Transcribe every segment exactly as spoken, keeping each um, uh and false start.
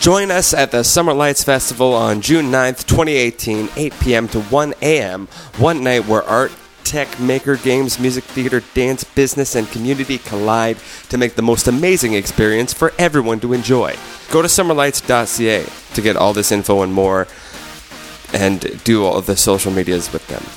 Join us at the Summer Lights Festival on June ninth, twenty eighteen, eight p.m. to one a.m. One night where art, tech, maker, games, music, theater, dance, business, and community collide to make the most amazing experience for everyone to enjoy. Go to summer lights dot c a to get all this info and more, and do all of the social medias with them.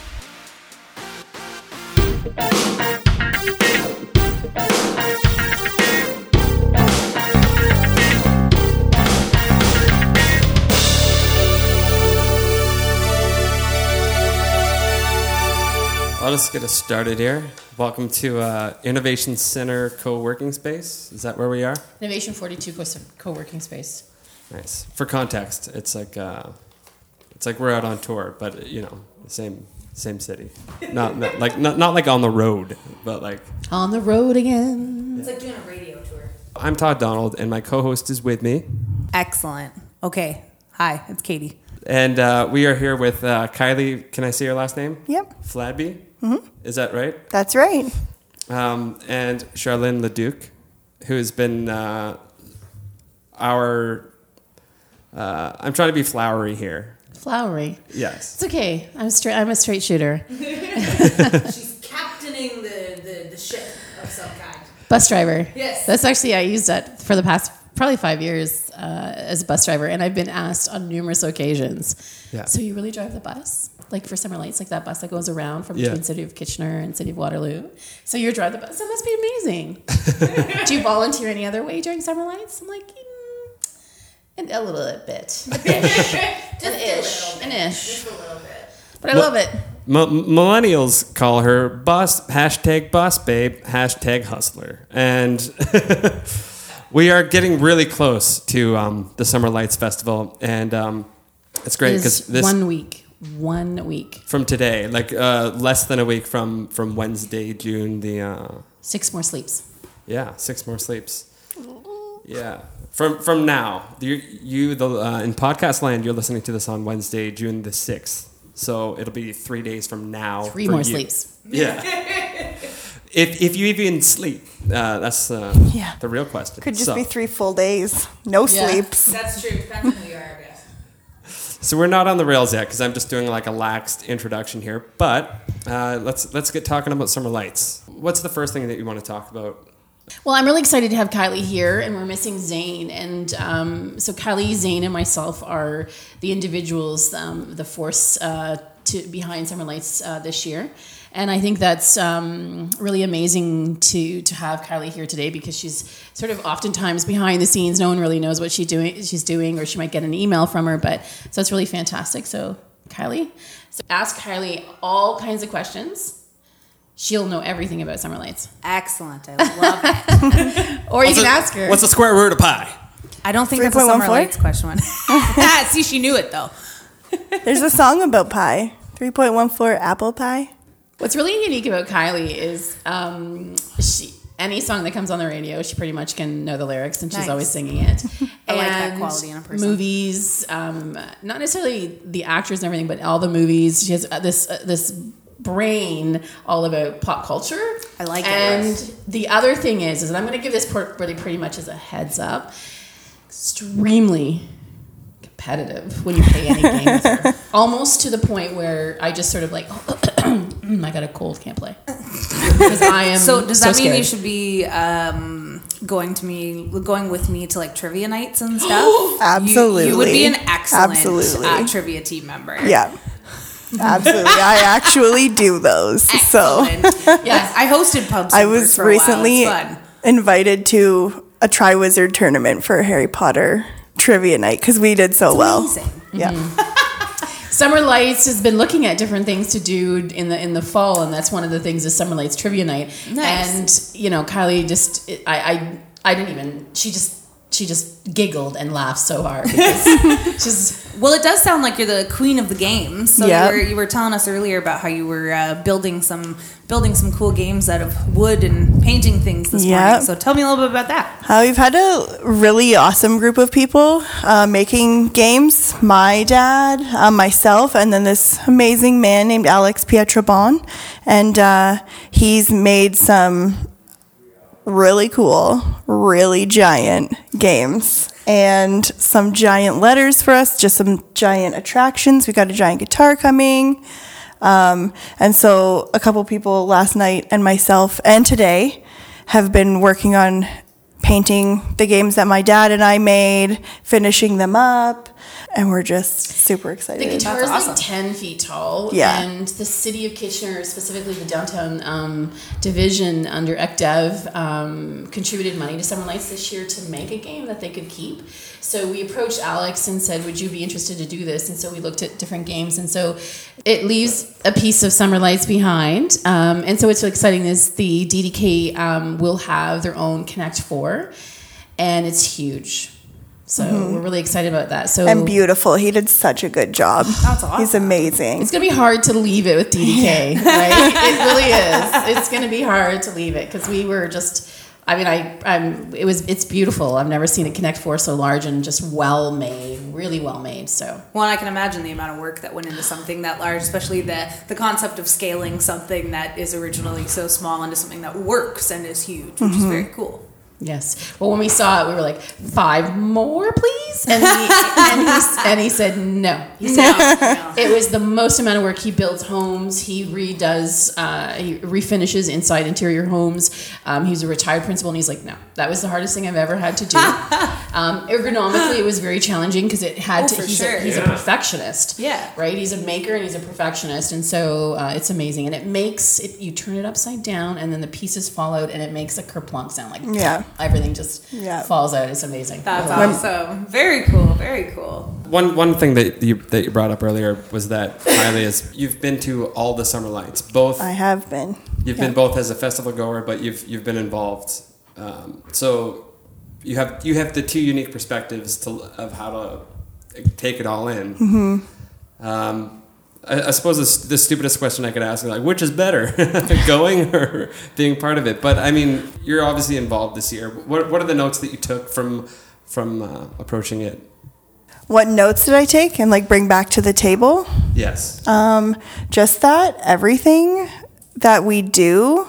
I'll just get us started here. Welcome to uh, Innovation Center Co-working Space. Is that where we are? Innovation forty-two Co-working Space. Nice. For context, it's like uh, it's like we're out on tour, but you know, the same same city. Not, not like not, not like on the road, but like on the road again. It's like doing a radio tour. I'm Todd Donald, and my co-host is with me. Excellent. Okay. Hi, it's Katie. And uh, we are here with uh, Kylie. Can I say your last name? Yep. Fladby. Mm-hmm. Is that right? That's right. Um, and Charlene Leduc, who has been uh, our... Uh, I'm trying to be flowery here. Flowery? Yes. It's okay. I'm straight. I'm a straight shooter. She's captaining the, the, the ship of some kind. Bus driver. Yes. That's actually, I used that for the past probably five years uh, as a bus driver, and I've been asked on numerous occasions, yeah. So you really drive the bus? Like for Summer Lights, like that bus that goes around from yeah. between City of Kitchener and City of Waterloo. So you drive the bus. That must be amazing. Do you volunteer any other way during Summer Lights? I'm like, mm, and a little bit. Just an a ish. little bit. An ish. Just a little bit. But I love it. M- millennials call her bus, hashtag bus babe, hashtag hustler. And we are getting really close to um, the Summer Lights Festival. And um, it's great because this... one week. One week. From today, like uh, less than a week from, from Wednesday, June the... Uh, six more sleeps. Yeah, six more sleeps. Yeah. From from now, you, you the uh, in podcast land, you're listening to this on Wednesday, June the sixth. So it'll be three days from now. Three for more you. sleeps. Yeah. if if you even sleep, uh, that's uh, yeah. the real question. Could just so, be three full days, no yeah. sleeps. That's true. Depends on who you are, I guess. So we're not on the rails yet because I'm just doing like a laxed introduction here. But uh, let's let's get talking about Summer Lights. What's the first thing that you want to talk about? Well, I'm really excited to have Kylie here, and we're missing Zane. And um, so Kylie, Zane, and myself are the individuals, um, the force uh, to behind Summer Lights uh, this year. And I think that's um, really amazing to to have Kylie here today because she's sort of oftentimes behind the scenes. No one really knows what she's doing, she's doing, or she might get an email from her. But so it's really fantastic. So Kylie, so ask Kylie all kinds of questions. She'll know everything about Summer Lights. Excellent. I love it. Or what's you can the, ask her. What's the square root of pi? I don't think that's a Summer Lights question one. See, she knew it, though. There's a song about pie. three point one four apple pie. What's really unique about Kylie is um, she any song that comes on the radio, she pretty much can know the lyrics, and she's Nice. always singing it. I and like that quality in a person. Movies, um, not necessarily the actors and everything, but all the movies. She has uh, this uh, this brain all about pop culture. I like it. And the other thing is, is that I'm going to give this part really pretty much as a heads up. Extremely competitive when you play any game with her. Almost to the point where I just sort of like, I got a cold, can't play. Because I am So does so that mean scared. you should be um, going to me, going with me to like trivia nights and stuff? Absolutely. You, you would be an excellent Absolutely. uh, trivia team member. Yeah. Absolutely. I actually do those. Excellent. So Yes. I hosted pubs. I was for a recently while. It's fun. invited to a Triwizard tournament for Harry Potter trivia night because we did so It's well. amazing. Yeah. Summer Lights has been looking at different things to do in the in the fall, and that's one of the things is Summer Lights Trivia Night. Nice. And you know, Kylie just I I, I didn't even she just she just giggled and laughed so hard because she's Well, it does sound like you're the queen of the games. So Yep. you were you were telling us earlier about how you were uh, building some building some cool games out of wood and painting things this Yep. morning. So tell me a little bit about that. Uh, we've had a really awesome group of people uh, making games. My dad, uh, myself, and then this amazing man named Alex Pietrobon. And uh, he's made some really cool, really giant games. and some giant letters for us, just some giant attractions. We got a giant guitar coming. Um, and so a couple people last night and myself and today have been working on painting the games that my dad and I made, finishing them up, and we're just super excited. The guitar is That's like awesome. ten feet tall, Yeah. and the city of Kitchener, specifically the downtown um, division under E C D E V, um, contributed money to Summer Lights this year to make a game that they could keep. So we approached Alex and said, would you be interested to do this? And so we looked at different games, and so it leaves a piece of Summer Lights behind. Um, and so what's really exciting is the D D K um, will have their own Connect four, and it's huge. So we're really excited about that. So And beautiful. He did such a good job. That's awesome. He's amazing. it's gonna be hard to leave it with D D K, right? It really is. It's gonna be hard to leave it because we were just. I mean, I, I'm. It was. It's beautiful. I've never seen a Connect Four so large and just well made, really well made. So. Well, I can imagine the amount of work that went into something that large, especially the the concept of scaling something that is originally so small into something that works and is huge, which is very cool. Yes. Well, when we saw it, we were like, five more, please? And he, and he, and he said no. He said no. It was the most amount of work. He builds homes. He redoes, uh, he refinishes inside interior homes. Um, he's a retired principal, and he's like, no, that was the hardest thing I've ever had to do. um, ergonomically, it was very challenging because it had Oh, to, for he's, sure. a, he's Yeah. a perfectionist. Yeah. Right? He's a maker and he's a perfectionist. And so uh, it's amazing. And it makes, it, you turn it upside down, and then the pieces fall out, and it makes a kerplunk sound like Yeah. everything just Yeah. falls out. It's amazing. That's I love it. awesome. Very cool. Very cool. One one thing that you that you brought up earlier was that Kylie is you've been to all the Summer Lights. Both I have been. you've Yeah. been both as a festival goer, but you've you've been involved. Um, so you have you have the two unique perspectives to of how to take it all in. Mm-hmm. Um, I, I suppose the, the stupidest question I could ask is like, which is better, going or being part of it? But I mean, you're obviously involved this year. What what are the notes that you took from from uh, approaching it? What notes did I take and like bring back to the table? Yes. Um, just that everything that we do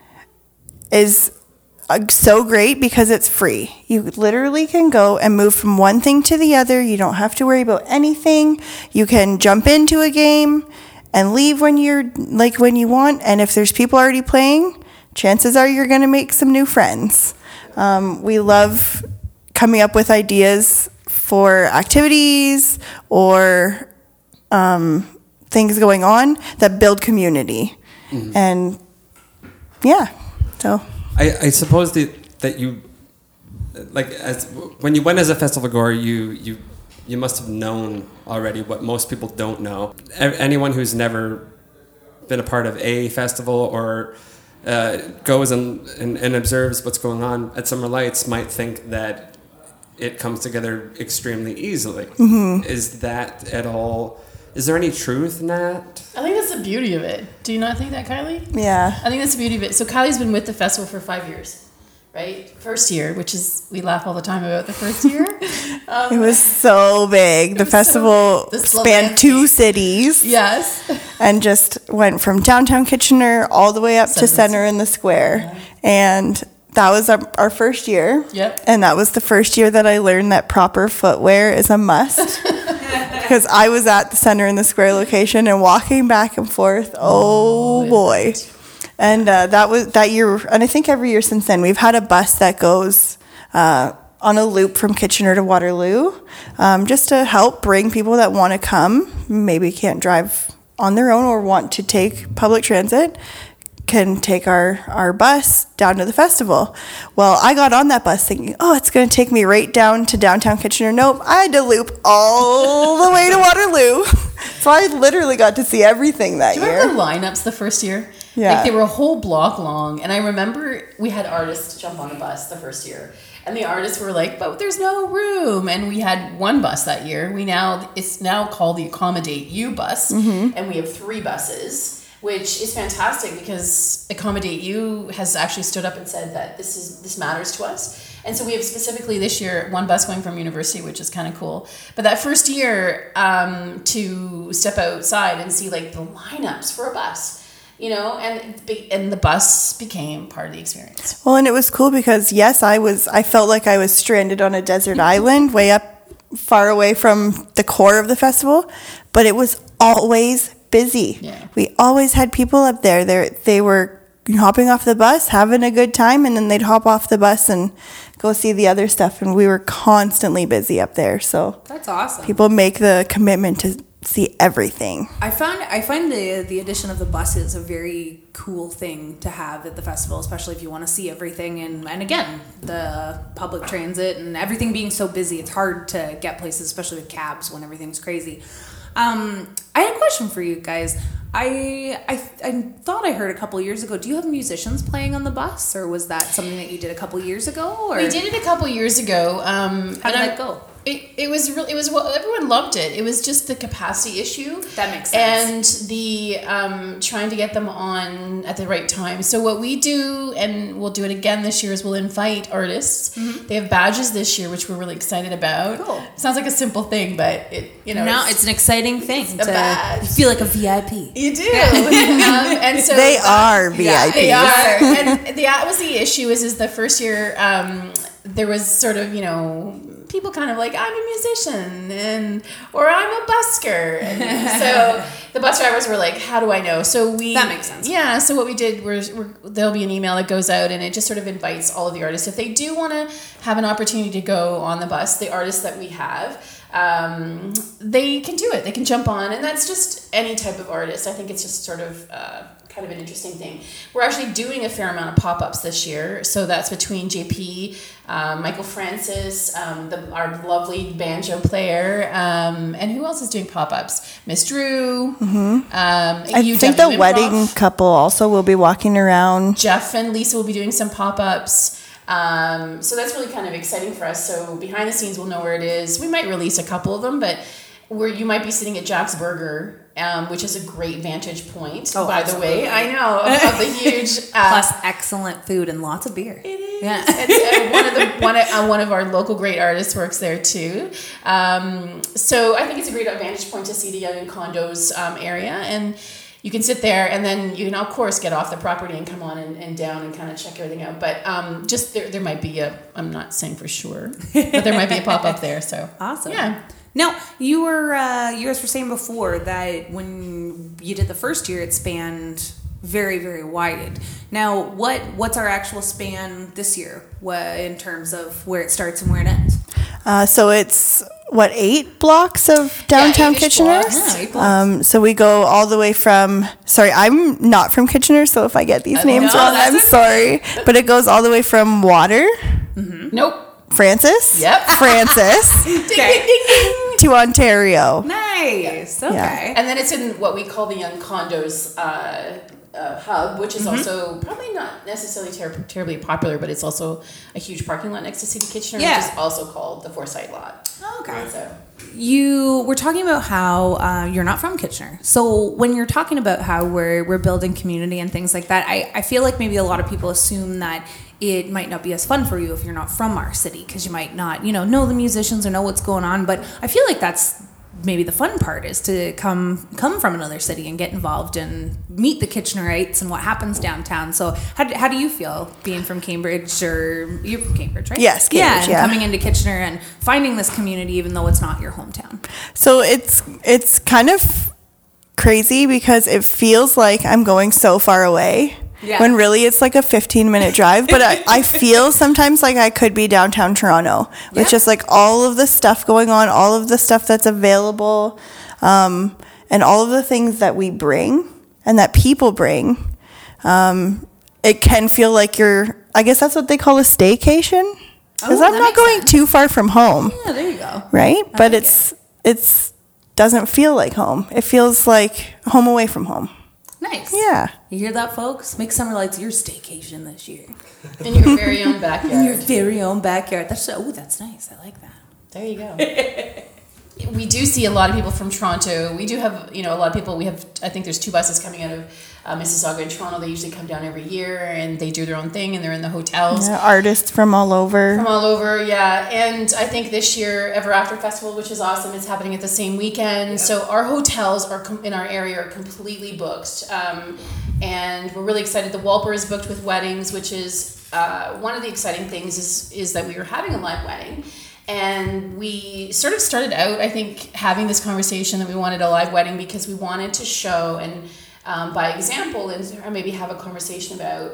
is uh, so great because it's free. You literally can go and move from one thing to the other. You don't have to worry about anything. You can jump into a game and leave when you're like when you want. And if there's people already playing, chances are you're going to make some new friends. Um, we love coming up with ideas for activities or um, things going on that build community. Mm-hmm. And yeah, so. I, I suppose that, that you, like, as when you went as a festival goer, you, you, you must have known already what most people don't know. Anyone who's never been a part of a festival or uh, goes and, and, and observes what's going on at Summer Lights might think that it comes together extremely easily. Mm-hmm. Is that at all... Is there any truth in that? I think that's the beauty of it. Do you not think that, Kylie? Yeah. I think that's the beauty of it. So Kylie's been with the festival for five years, right? First year, which is, we laugh all the time about the first year. Um, it was so big. The festival so spanned two cities. Yes. And just went from downtown Kitchener all the way up to Center in the Square. Yeah. And that was our, our first year. Yep. And that was the first year that I learned that proper footwear is a must. Because I was at the Center in the Square location and walking back and forth. Oh, oh boy. And uh, that was that year. And I think every year since then, we've had a bus that goes uh, on a loop from Kitchener to Waterloo, um, just to help bring people that want to come, maybe can't drive on their own or want to take public transit, can take our, our bus down to the festival. Well, I got on that bus thinking, oh, it's going to take me right down to downtown Kitchener. Nope, I had to loop all the way to Waterloo. So I literally got to see everything that Do you year. remember the lineups the first year? Yeah. Like they were a whole block long. And I remember we had artists jump on a bus the first year. And the artists were like, but there's no room. And we had one bus that year. We now, it's now called the Accommodate You bus. Mm-hmm. And we have three buses, which is fantastic because Accommodate You has actually stood up and said that this is this matters to us. And so we have specifically this year one bus going from University, which is kind of cool. But that first year, um, to step outside and see like the lineups for a bus you know, and be- and the bus became part of the experience. Well, and it was cool because yes, I was I felt like I was stranded on a desert island way up far away from the core of the festival, but it was always busy. Yeah. We always had people up there. They they were hopping off the bus, having a good time, and then they'd hop off the bus and go see the other stuff, and we were constantly busy up there. So That's awesome. people make the commitment to see everything. I found I find the the addition of the buses a very cool thing to have at the festival, especially if you want to see everything. And and again, the public transit and everything being so busy, it's hard to get places, especially with cabs when everything's crazy. Um, I had a question for you guys. I, I I thought I heard a couple years ago. Do you have musicians playing on the bus, or was that something that you did a couple years ago? Or? We did it a couple years ago. Um, How did and that go? It, it was really, it was, well, everyone loved it. It was just the capacity issue. That makes sense. And the um, trying to get them on at the right time. So what we do, and we'll do it again this year, is we'll invite artists. Mm-hmm. They have badges this year, which we're really excited about. Cool. It sounds like a simple thing, but it, you know. No, it's an exciting thing. a To, badge. you feel like a V I P. You do. um, and so They are V I Ps. They are. And the, that was the issue is, is the first year um, there was sort of, you know, people kind of like, I'm a musician and or I'm a busker. And so the bus drivers were like, how do I know? So we That makes sense. Yeah. So what we did was we're, there'll be an email that goes out and it just sort of invites all of the artists. If they do want to have an opportunity to go on the bus, the artists that we have, um, they can do it. They can jump on. And that's just any type of artist. I think it's just sort of uh, kind of an interesting thing. We're actually doing a fair amount of pop-ups this year. So that's between J P, um, Michael Francis, um, the, our lovely banjo player, um, and who else is doing pop-ups? Miss Drew. Mm-hmm. Um, I U W think the Improv. wedding couple also will be walking around. Jeff and Lisa will be doing some pop-ups. Um, so that's really kind of exciting for us. So behind the scenes, we'll know where it is. We might release a couple of them, but where you might be sitting at Jack's Burger, um, which is a great vantage point, Oh, by absolutely. the way. I know, of, of the huge... Uh, Plus excellent food and lots of beer. It is. Yeah. It's, uh, one of the one of, uh, one of our local great artists works there too. Um, so I think it's a great vantage point to see the Young Condos um, area, and you can sit there, and then you can of course get off the property and come on and, and down and kind of check everything out. But um, just there, there might be a. I'm not saying for sure, but there might be a pop up there. So Awesome. yeah. Now, you were uh, you guys were saying before that when you did the first year, it spanned very, very wide. Now, what what's our actual span this year? What in terms of where it starts and where it ends? Uh, so it's what eight blocks of downtown eight-ish Kitchener. blocks. Yeah, eight blocks. Um, so we go all the way from. Sorry, I'm not from Kitchener, so if I get these names no, wrong, that's I'm okay. sorry. But it goes all the way from Water, Nope. Francis, Yep. Francis, Ding, ding, ding, ding. to Ontario. Nice. Okay. Yeah. And then it's in what we call the Young Condos uh, uh, hub, which is Mm-hmm. also probably not necessarily ter- terribly popular, but it's also a huge parking lot next to City Kitchener, Yeah. which is also called the Foresight Lot. Okay. So, You were talking about how uh, you're not from Kitchener. So when you're talking about how we're we're building community and things like that, I, I feel like maybe a lot of people assume that it might not be as fun for you if you're not from our city because you might not, you know, know the musicians or know what's going on. But I feel like that's maybe the fun part is to come come from another city and get involved and meet the Kitchenerites and what happens downtown. So how do, how do you feel being from Cambridge, or you're from Cambridge, right? Yes, yeah, Cambridge, and yeah. coming into Kitchener and finding this community even though it's not your hometown. So it's it's kind of crazy because it feels like I'm going so far away. Yeah. When really it's like a fifteen minute drive. But I, I feel sometimes like I could be downtown Toronto with Yeah. just like all of the stuff going on, all of the stuff that's available, um, and all of the things that we bring and that people bring. Um, it can feel like you're, I guess that's what they call a staycation. Because Oh, I'm that not makes going sense. too far from home. Yeah, there you go. Right? But like it's it's doesn't feel like home. It feels like home away from home. Nice. Yeah. You hear that, folks? Make Summer Lights your staycation this year. in your very own In your backyard. very own backyard. That's oh, that's nice. I like that. There you go. we do see a lot of people from Toronto. We do have, you know, a lot of people. We have, I think there's two buses coming out of uh, Mississauga and Toronto. They usually come down every year and they do their own thing and they're in the hotels. Yeah, artists from all over. From all over, yeah. And I think this year, Ever After Festival, which is awesome, it's happening at the same weekend. Yeah. So our hotels are com- in our area are completely booked. Um, and we're really excited. The Walper is booked with weddings, which is uh, one of the exciting things is, is that we were having a live wedding. And we sort of started out, I think, having this conversation that we wanted a live wedding because we wanted to show and um, by example and maybe have a conversation about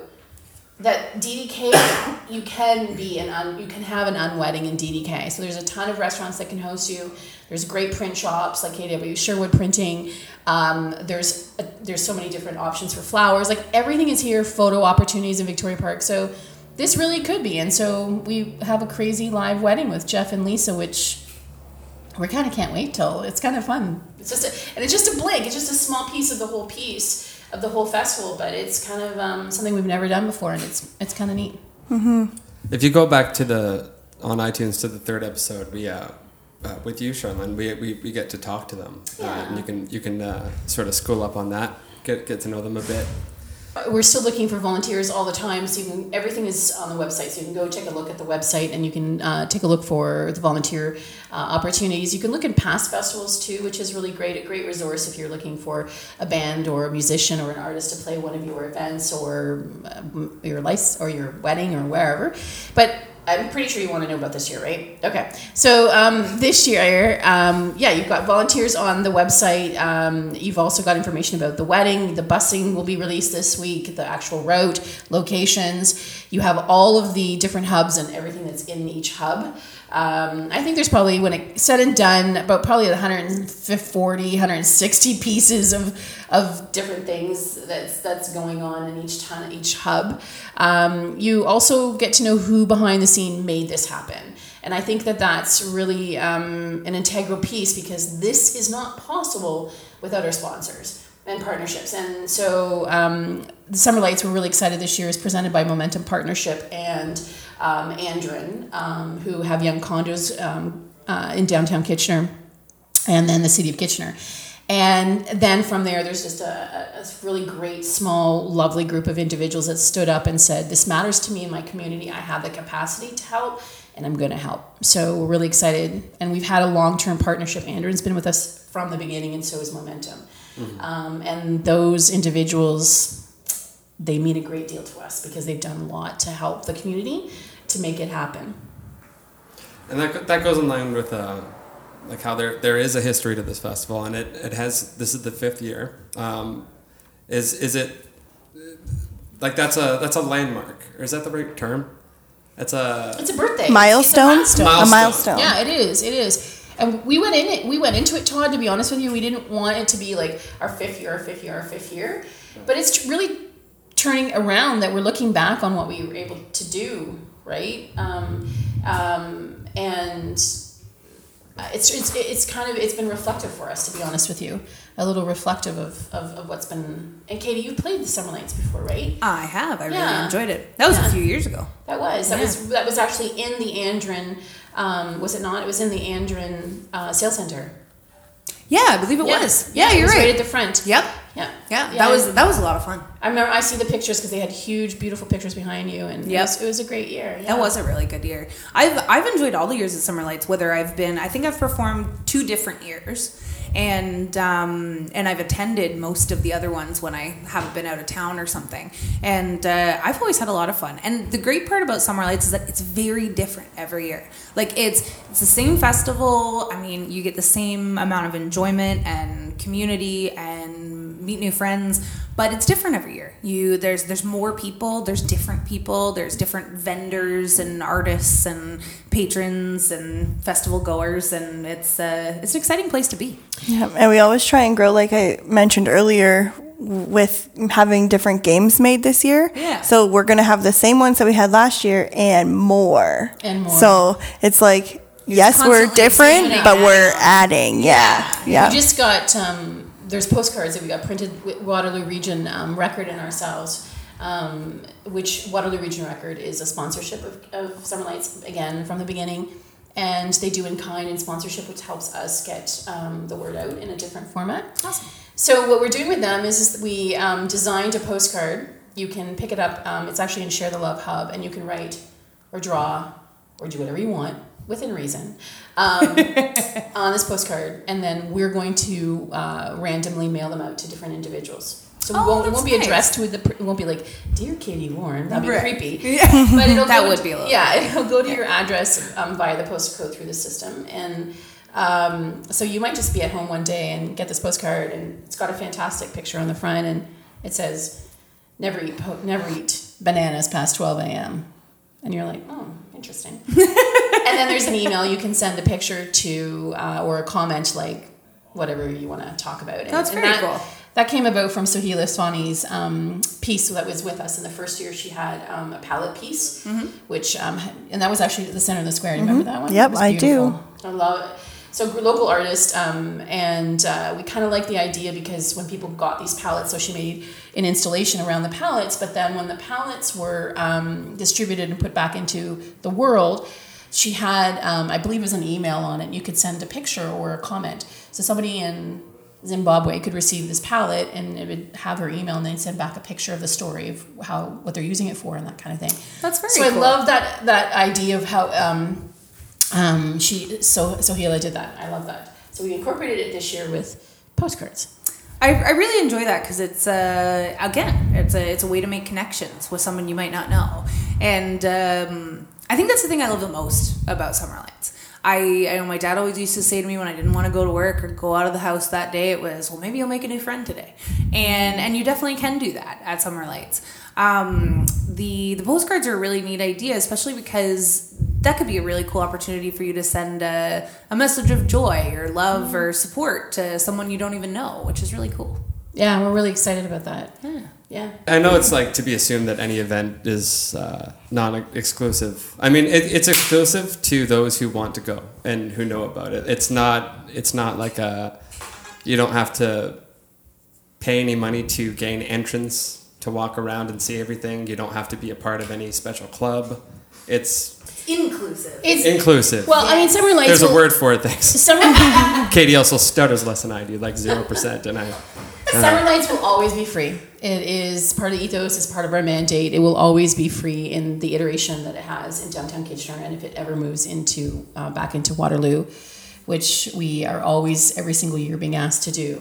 that D D K, you can be an un, you can have an unwedding in D D K. So there's a ton of restaurants that can host you. There's great print shops like K W Sherwood Printing. Um, there's a, there's so many different options for flowers. Like everything is here. Photo opportunities in Victoria Park. So this really could be. And so we have a crazy live wedding with Jeff and Lisa, which we kind of can't wait till. It's kind of fun. It's just a, and it's just a blink. It's just a small piece of the whole piece of the whole festival, but it's kind of um, something we've never done before, and it's it's kind of neat. Mm-hmm. If you go back to the on iTunes to the third episode, we uh, uh, with you, Charlene, we, we we get to talk to them, yeah. uh, and you can you can uh, sort of school up on that, get get to know them a bit. We're still looking for volunteers all the time, so you can, everything is on the website, so you can go take a look at the website and you can uh, take a look for the volunteer uh, opportunities. You can look at past festivals too, which is really great, a great resource if you're looking for a band or a musician or an artist to play one of your events or um, your life or your wedding or wherever. But I'm pretty sure you want to know about this year, right? Okay. So um, this year, um, yeah, you've got volunteers on the website. Um, you've also got information about the wedding. The busing will be released this week, the actual route, locations. You have all of the different hubs and everything that's in each hub. Um, I think there's probably, when it's said and done, about probably one hundred forty, one hundred sixty pieces of of different things that's that's going on in each ton, each hub. Um, you also get to know who behind the scene made this happen. And I think that that's really um, an integral piece because this is not possible without our sponsors and partnerships. And so um, the Summer Lights, we're really excited this year, is presented by Momentum Partnership and um, Andrin, um, who have Young Condos um, uh, in downtown Kitchener, and then the City of Kitchener. And then from there, there's just a, a, a really great, small, lovely group of individuals that stood up and said, this matters to me in my community. I have the capacity to help, and I'm going to help. So we're really excited. And we've had a long-term partnership. Andrin's been with us from the beginning, and so is Momentum. Mm-hmm. Um, and those individuals, they mean a great deal to us because they've done a lot to help the community to make it happen. And that that goes in line with uh, like how there there is a history to this festival, and it, it has this is the fifth year. Um, is is it like that's a that's a landmark, or is that the right term? It's a it's a birthday milestone. It's a milestone. milestone. A milestone. Yeah, it is. It is. And we went in it. We went into it, Todd. To be honest with you, we didn't want it to be like our fifth year, our fifth year, our fifth year. But it's really turning around that we're looking back on what we were able to do, right? Um, um, and it's it's it's kind of it's been reflective for us, to be honest with you. A little reflective of, of, of what's been. And Katie, you've played the Summer Lights before, right? I have. I Yeah. really enjoyed it. That was Yeah. a few years ago. That was that Yeah. was that was actually in the Andrin. Um, was it not? It was in the Andrin uh, Sales Center. Yeah, I believe it Yeah. was. Yeah, it you're was right. right at the front. Yep. Yeah. Yeah, Yeah. that was that was a lot of fun. I remember I see the pictures because they had huge, beautiful pictures behind you, and Yep. it, was, it was a great year. Yeah. That was a really good year. I've I've enjoyed all the years of Summer Lights. Whether I've been, I think I've performed two different years, and um, and I've attended most of the other ones when I haven't been out of town or something. And uh, I've always had a lot of fun. And the great part about Summer Lights is that it's very different every year. Like it's it's the same festival. I mean, you get the same amount of enjoyment and community and meet new friends. But it's different every year. You there's there's more people, there's different people, there's different vendors and artists and patrons and festival goers, and it's uh, it's an exciting place to be. Yeah, and we always try and grow, like I mentioned earlier, with having different games made this year. Yeah. So we're going to have the same ones that we had last year and more. And more. So it's like, yes, we're constantly different, adding but on. we're adding. Yeah. Yeah. We just got um, there's postcards that we got printed with Waterloo Region um, Record and ourselves, um, which Waterloo Region Record is a sponsorship of, of Summer Lights again from the beginning. and they do in kind and sponsorship, which helps us get um, the word out in a different format. Awesome. So what we're doing with them is, is we um, designed a postcard. You can pick it up. Um, it's actually in Share the Love Hub, and you can write or draw or do whatever you want within reason um, on this postcard, and then we're going to uh, randomly mail them out to different individuals. So we Oh, won't, it that's won't be nice. addressed to the. It won't be like, "Dear Katie Warren." That'd be Right. creepy. Yeah. But it'll That go would to- be a little yeah. It'll go to your address um, via the post code through the system, and um, so you might just be at home one day and get this postcard, and it's got a fantastic picture on the front, and it says, "Never eat po- never eat bananas past twelve a.m." And you're like, "Oh, interesting." And then there's an email you can send a picture to uh, or a comment like whatever you want to talk about. And, That's and very that, cool. That came about from Sohila Swani's um, piece that was with us in the first year. She had um, a palette piece, Mm-hmm. which um, and that was actually at the center of the square. Do you remember that one? Yep, It was I do. beautiful. I love it. So local artist, um, and uh, we kind of like the idea because when people got these palettes, so she made an installation around the palettes. But then when the palettes were um, distributed and put back into the world, she had, um, I believe, it was an email on it. You could send a picture or a comment. So somebody in Zimbabwe could receive this palette, and it would have her email, and then send back a picture of the story of how what they're using it for and that kind of thing. That's very so cool. I love that that idea of how um, um, she so Sohila did that. I love that. So we incorporated it this year with postcards. I, I really enjoy that because it's uh, again it's a it's a way to make connections with someone you might not know, and um, I think that's the thing I love the most about Summer Lights. I, I know my dad always used to say to me when I didn't want to go to work or go out of the house that day, it was, well, maybe you'll make a new friend today. And and you definitely can do that at Summer Lights. Um, the, the postcards are a really neat idea, especially because that could be a really cool opportunity for you to send a, a message of joy or love or support to someone you don't even know, which is really cool. Yeah, we're really excited about that. Yeah. Yeah. I know it's like to be assumed that any event is uh, non-exclusive. I mean, it, it's exclusive to those who want to go and who know about it. It's not. It's not like a. You don't have to pay any money to gain entrance to walk around and see everything. You don't have to be a part of any special club. It's Inclusive. It's inclusive. well, I mean, Summer Lights. There's a will- word for it. Thanks. Summer. Katie also stutters less than I do, like zero percent, and I. Summer Lights will always be free. It is part of Ethos. It's part of our mandate. It will always be free in the iteration that it has in downtown Kitchener, and if it ever moves into uh, back into Waterloo, which we are always every single year being asked to do,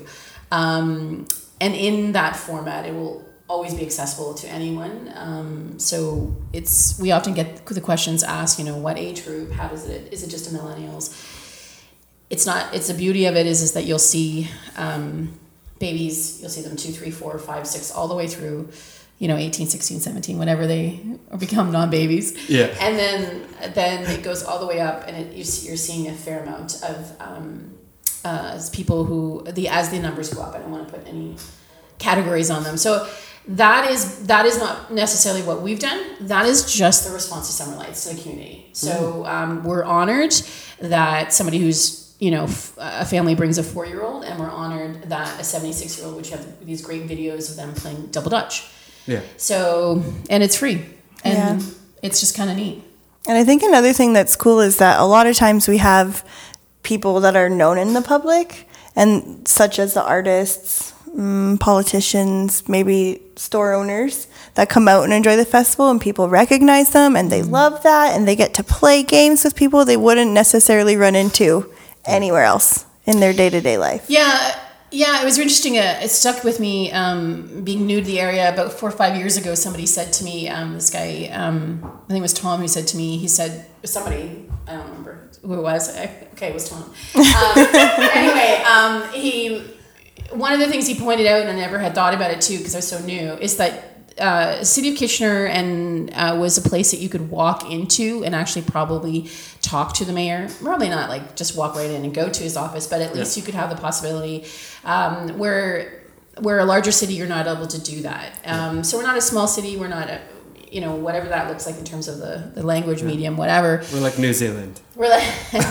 um, and in that format, it will always be accessible to anyone. Um, so it's we often get the questions asked. You know, what age group? How does it? Is it just a millennials? It's not. It's the beauty of it is is that you'll see. Um, babies, you'll see them two, three, four, five, six, all the way through, you know, eighteen, sixteen, seventeen, whenever they become non-babies. Yeah. And then then it goes all the way up, and it, you're seeing a fair amount of um, uh, people who, the as the numbers go up, I don't want to put any categories on them. So that is that is not necessarily what we've done. That is just the response to Summer Lights to the community. So um, we're honored that somebody who's you know, a family brings a four-year-old, and we're honored that a seventy-six-year-old, which have these great videos of them playing double dutch. Yeah. So, and it's free, and Yeah. it's just kind of neat. And I think another thing that's cool is that a lot of times we have people that are known in the public, and such as the artists, um, politicians, maybe store owners that come out and enjoy the festival, and people recognize them, and they love that, and they get to play games with people they wouldn't necessarily run into anywhere else in their day-to-day life. Yeah, yeah, it was interesting. Uh, it stuck with me um, being new to the area. About four or five years ago, somebody said to me, um, this guy, um, I think it was Tom, who said to me, he said, somebody, I don't remember who it was. I, okay, it was Tom. Um, anyway, um, he, one of the things he pointed out, and I never had thought about it too, because I was so new, is that Uh, City of Kitchener and uh, was a place that you could walk into and actually probably talk to the mayor. Probably not like just walk right in and go to his office, but at least you could have the possibility. Um, where where a larger city, you're not able to do that. Um, so we're not a small city. We're not a, you know, whatever that looks like in terms of the, the language medium, whatever. We're like New Zealand. We're like.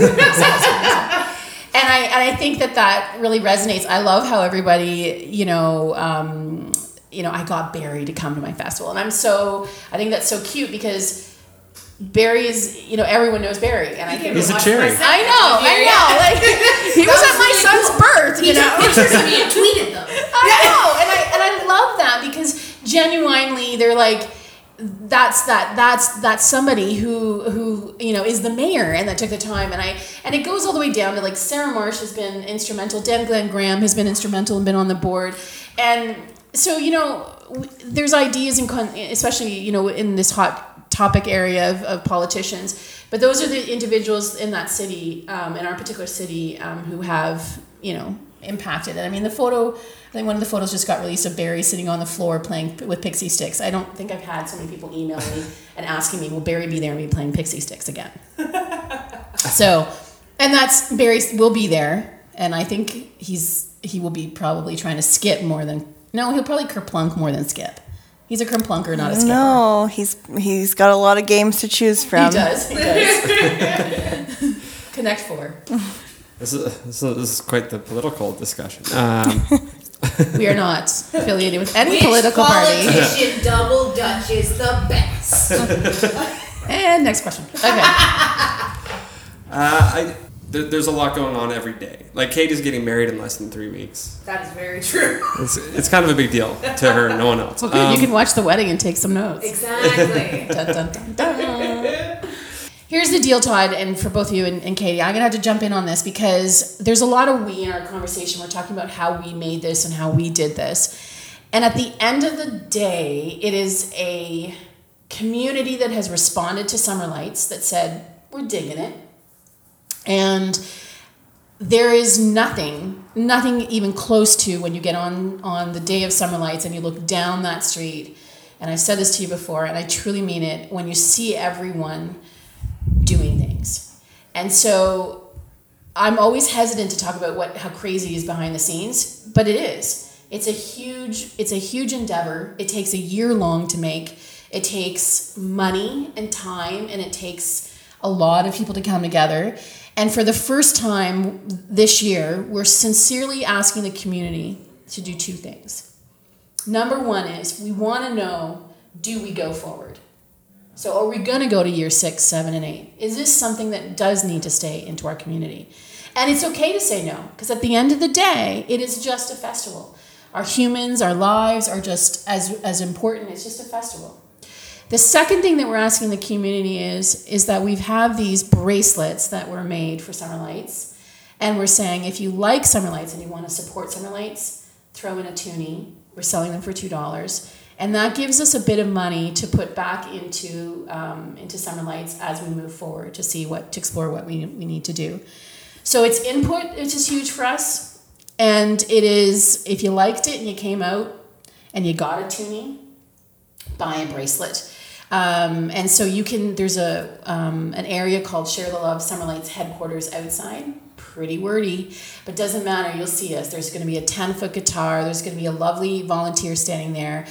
And I and I think that that really resonates. I love how everybody, you know. Um, you know, I got Barry to come to my festival. And I'm so, I think that's so cute because Barry is, you know, everyone knows Barry, and I think He's a cherry. I know, I know. Like he was at my son's birth, you know. Pictures of me and tweeted them. I know, and I and I love that because genuinely they're like, that's that that's that's somebody who who you know is the mayor and that took the time, and I and it goes all the way down to like Sarah Marsh has been instrumental, Dan Glenn Graham has been instrumental and been on the board, and so you know there's ideas and con- especially you know in this hot topic area of, of politicians, but those are the individuals in that city, um, in our particular city, um, who have, you know, impacted. And I mean, the photo, I think one of the photos just got released of Barry sitting on the floor playing with Pixie Sticks. I don't think I've had so many people email me and asking me, will Barry be there and be playing Pixie Sticks again? So, and that's, Barry will be there, and I think he's, he will be probably trying to skip more than, no, he'll probably kerplunk more than skip. He's a kerplunker, not a skipper. No, he's he's got a lot of games to choose from. He does. He does. Connect Four. This is, this is this is quite the political discussion. Um, We are not affiliated with any Which political party. politician double dutch is the best? And next question. Okay. uh, I, there, there's a lot going on every day. Like, Katie's getting married in less than three weeks. That is very true. It's, it's kind of a big deal to her and no one else. Well, good. Um, You can watch the wedding and take some notes. Exactly. Dun, dun, dun, dun. Here's the deal, Todd, and for both of you and, and Katie, I'm going to have to jump in on this because there's a lot of we in our conversation. We're talking about how we made this and how we did this. And at the end of the day, it is a community that has responded to Summer Lights that said, we're digging it. And there is nothing, nothing even close to when you get on, on the day of Summer Lights and you look down that street. And I've said this to you before, and I truly mean it, when you see everyone doing things. And so I'm always hesitant to talk about what how crazy is behind the scenes, but it is. It's a huge it's a huge endeavor. It takes a year long to make. It takes money and time, and it takes a lot of people to come together. And for the first time this year, we're sincerely asking the community to do two things. Number one is we want to know, do we go forward? So are we going to go to year six, seven, and eight? Is this something that does need to stay into our community? And it's okay to say no, because at the end of the day, it is just a festival. Our humans, our lives are just as, as important. It's just a festival. The second thing that we're asking the community is, is that we have these bracelets that were made for Summer Lights. And we're saying, if you like Summer Lights and you want to support Summer Lights, throw in a toonie. We're selling them for two dollars. And that gives us a bit of money to put back into um, into Summer Lights as we move forward to see what, to explore what we, we need to do. So it's input, which is huge for us. And it is, if you liked it and you came out and you got a toonie, buy a bracelet. Um, and so you can, there's a um, an area called Share the Love Summer Lights headquarters outside. Pretty wordy, but doesn't matter. You'll see us. There's going to be a ten-foot guitar. There's going to be a lovely volunteer standing there.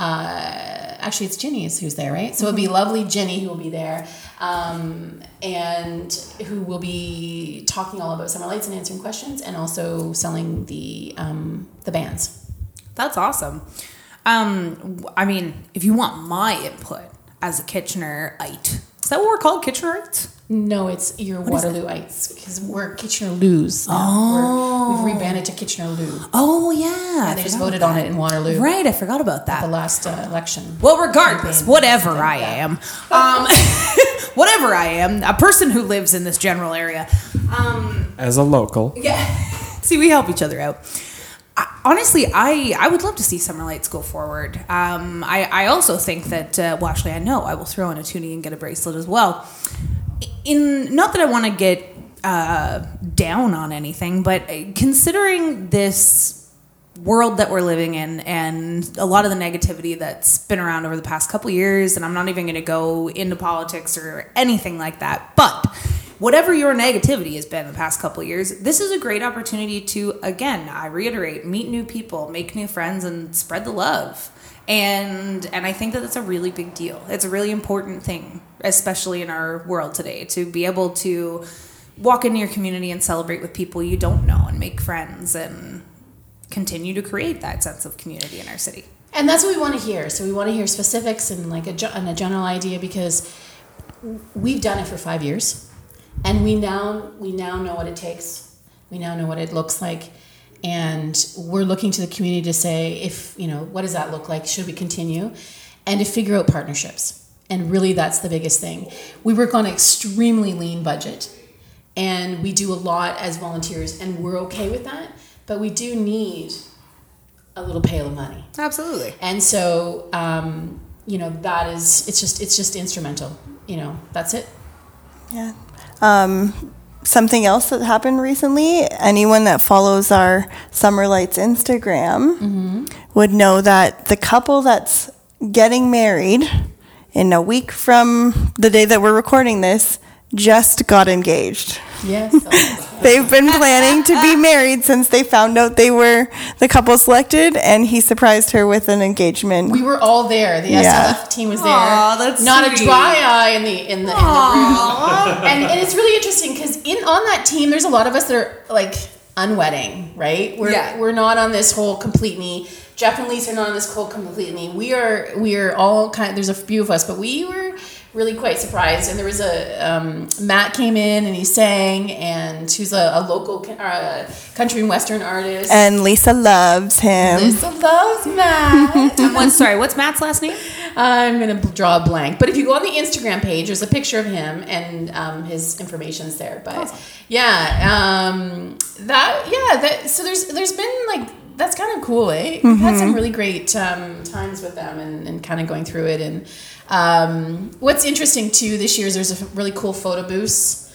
Uh, actually, it's Ginny who's there, right? So it'll be lovely Ginny who will be there, um, and who will be talking all about Summer Lights and answering questions, and also selling the um, the bands. That's awesome. Um, I mean, if you want my input as a Kitchenerite, is that what we're called, Kitchenerites? No, it's your Waterlooites, because we're Kitchener-Loos now. Oh. We're, we've rebranded to Kitchener-Loo. Oh, yeah. And they just voted on it in Waterloo. Right, I forgot about that. The last uh, election. Well, regardless, whatever I am, um, whatever I am, a person who lives in this general area. Um, As a local. Yeah. See, we help each other out. I, honestly, I, I would love to see Summer Lights go forward. Um, I, I also think that, uh, well, actually, I know I will throw in a toonie and get a bracelet as well. In not that I want to get uh, down on anything, but considering this world that we're living in and a lot of the negativity that's been around over the past couple years, and I'm not even going to go into politics or anything like that, but whatever your negativity has been the past couple of years, this is a great opportunity to, again, I reiterate, meet new people, make new friends, and spread the love. And and I think that that's a really big deal. It's a really important thing, especially in our world today, to be able to walk into your community and celebrate with people you don't know and make friends and continue to create that sense of community in our city. And that's what we want to hear. So we want to hear specifics and like a, and a general idea, because we've done it for five years, and we now we now know what it takes. We now know what it looks like, and we're looking to the community to say, if you know, what does that look like? Should we continue? And to figure out partnerships. And really, that's the biggest thing. We work on an extremely lean budget, and we do a lot as volunteers, and we're okay with that. But we do need a little pail of money. Absolutely. And so, um, you know, that is, it's just, it's just instrumental. You know, that's it. Yeah. Um, something else that happened recently, anyone that follows our Summer Lights Instagram mm-hmm. would know that the couple that's getting married in a week from the day that we're recording this just got engaged. Yes. They've been planning to be married since they found out they were the couple selected, and he surprised her with an engagement. We were all there. The S L F team was there. Aw, that's Not sweet. a dry eye in the in the, in the room. And, and it's really interesting because in on that team, there's a lot of us that are like unwedding, right? We're Yeah. we're not on this whole completely. Jeff and Lisa are not on this whole completely. We are we are all kind of, there's a few of us, but we were really quite surprised. And there was a um, Matt came in and he sang, and who's a, a local uh, country and western artist. And Lisa loves him. Lisa loves Matt. And one, sorry, what's Matt's last name? I'm gonna draw a blank, but if you go on the Instagram page, there's a picture of him and um, his information's there. But awesome. yeah, um, that yeah, that so there's there's been like. That's kind of cool, eh? Mm-hmm. We've had some really great um, times with them and, and kind of going through it. And um, what's interesting, too, this year is there's a really cool photo booth.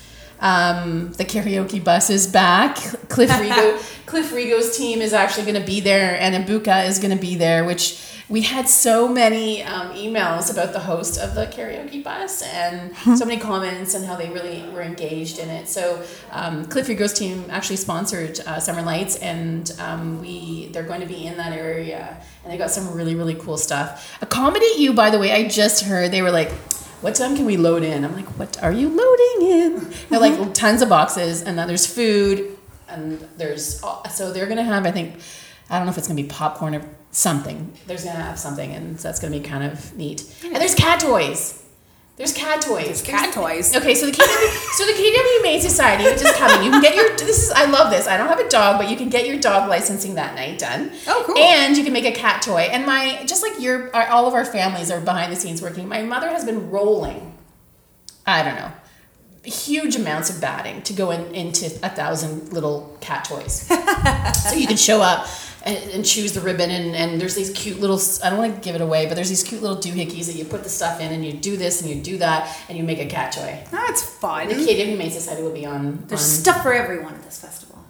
Um, the karaoke bus is back. Cliff Rigo, Cliff Rigo's team is actually going to be there, and Ibuka is going to be there, which we had so many um, emails about the host of the karaoke bus and so many comments and how they really were engaged in it. So um, Cliff Rigo's team actually sponsored uh, Summer Lights, and um, we they're going to be in that area, and they got some really, really cool stuff. Accommodate You, by the way, I just heard they were like, what time can we load in? I'm like, what are you loading in? They're like tons of boxes, and then there's food, and there's, so they're going to have, I think, I don't know if it's going to be popcorn or something. There's going to have something, and so that's going to be kind of neat. And there's cat toys. There's cat toys. There's cat toys. Okay, so the K W, so the K W Humane Society, which is coming, you can get your, this is, I love this. I don't have a dog, but you can get your dog licensing that night done. Oh, cool. And you can make a cat toy. And my, just like your, our, all of our families are behind the scenes working, my mother has been rolling, I don't know, huge amounts of batting to go in, into a thousand little cat toys. So you can show up and, and choose the ribbon, and, and there's these cute little, I don't want to give it away, but there's these cute little doohickeys that you put the stuff in, and you do this and you do that, and you make a cat toy. That's fun. The K W Humane Society will be on. There's on, stuff for everyone at this festival.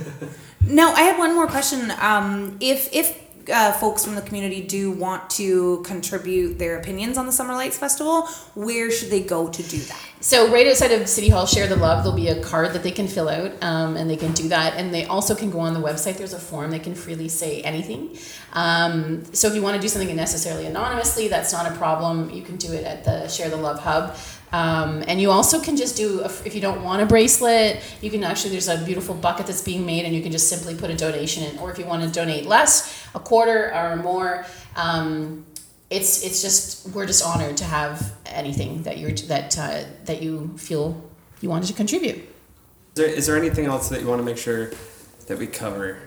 Now, I had one more question. Um, if if uh, folks from the community do want to contribute their opinions on the Summer Lights Festival, where should they go to do that? So right outside of City Hall, Share the Love, there'll be a card that they can fill out, um, and they can do that. And they also can go on the website. There's a form. They can freely say anything. Um, so if you want to do something necessarily anonymously, that's not a problem. You can do it at the Share the Love Hub. Um, and you also can just do, a, if you don't want a bracelet, you can actually, there's a beautiful bucket that's being made, and you can just simply put a donation in. Or if you want to donate less, a quarter or more, um, it's it's just, we're just honored to have anything that you're that uh, that you feel you wanted to contribute. Is there, is there anything else that you want to make sure that we cover?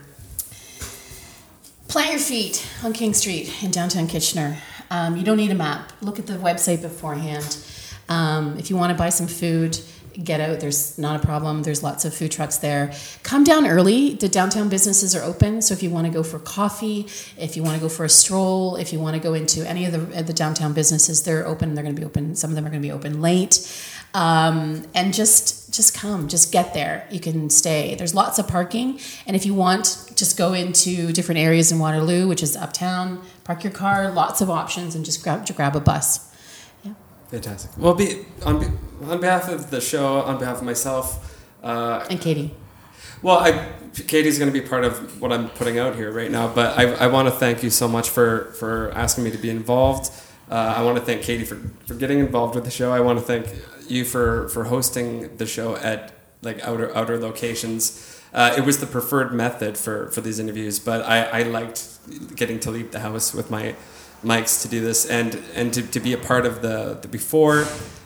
Plant your feet on King Street in downtown Kitchener. Um, you don't need a map. Look at the website beforehand. Um, if you want to buy some food, get out. There's not a problem. There's lots of food trucks there. Come down early. The downtown businesses are open. So if you want to go for coffee, if you want to go for a stroll, if you want to go into any of the, the downtown businesses, they're open. They're going to be open. Some of them are going to be open late. Um, and just just come. Just get there. You can stay. There's lots of parking. And if you want, just go into different areas in Waterloo, which is uptown. Park your car. Lots of options, and just grab, grab a bus. Fantastic. Well, be, on, be, on behalf of the show, on behalf of myself, uh, and Katie. Well, I, Katie's going to be part of what I'm putting out here right now, but I, I want to thank you so much for, for asking me to be involved. Uh, I want to thank Katie for, for getting involved with the show. I want to thank you for, for hosting the show at like outer outer locations. Uh, it was the preferred method for, for these interviews, but I, I liked getting to leave the house with my mics to do this and and to, to be a part of the, the before,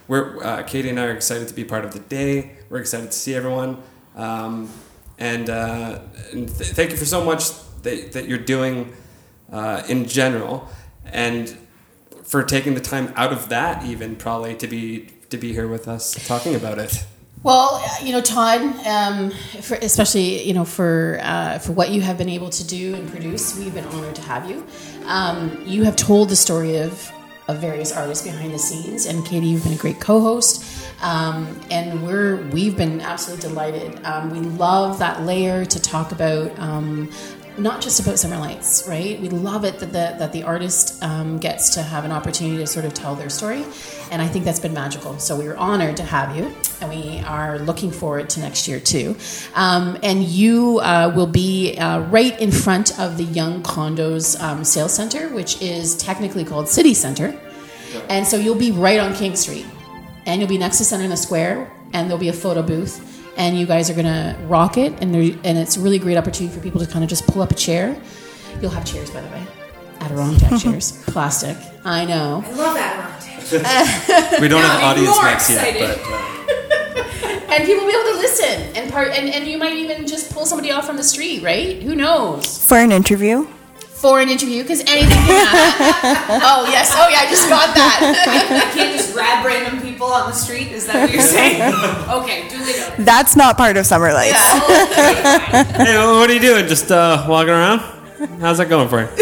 we're uh, Katie and I are excited to be part of the day. We're excited to see everyone, um, and, uh, and th- thank you for so much that, that you're doing uh, in general, and for taking the time out of that even probably to be to be here with us talking about it. Well, you know, Todd, um, for, especially, you know, for uh, for what you have been able to do and produce, we've been honored to have you. Um, you have told the story of, of various artists behind the scenes, and Katie, you've been a great co-host, um, and we're we've been absolutely delighted. Um, we love that layer to talk about. Um, Not just about Summer Lights, right? We love it that the that the artist um, gets to have an opportunity to sort of tell their story, and I think that's been magical. So we were honored to have you, and we are looking forward to next year too. Um, and you uh, will be uh, right in front of the Young Condos um, Sales Center, which is technically called City Center, and so you'll be right on King Street, and you'll be next to Center in the Square, and there'll be a photo booth. And you guys are going to rock it, and there, and it's a really great opportunity for people to kind of just pull up a chair. You'll have chairs, by the way. Adirondack chairs. Plastic. I know. I love Adirondack. We don't Now have I'm audience more mics yet, excited. but uh, And people will be able to listen. And, part, and, and you might even just pull somebody off from the street, right? Who knows? For an interview. For an interview, because anything can happen. Oh, yes. Oh, yeah, I just got that. I can't just grab random people on the street. Is that what you're saying? Okay, duly noted. That's not part of Summer Lights. hey, what are you doing? Just uh, walking around? How's that going for you?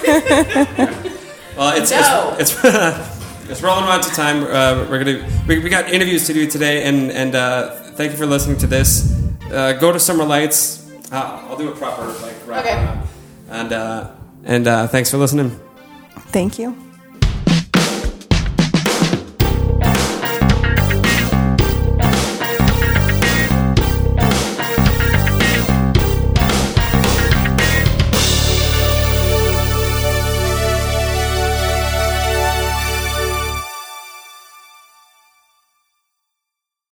Well, it's No. it's it's, it's rolling around to time. Uh, we're gonna we, we got interviews to do today, and and uh, thank you for listening to this. Uh, go to Summer Lights. Uh, I'll do a proper like wrap Okay. on, and uh, and uh, thanks for listening. Thank you.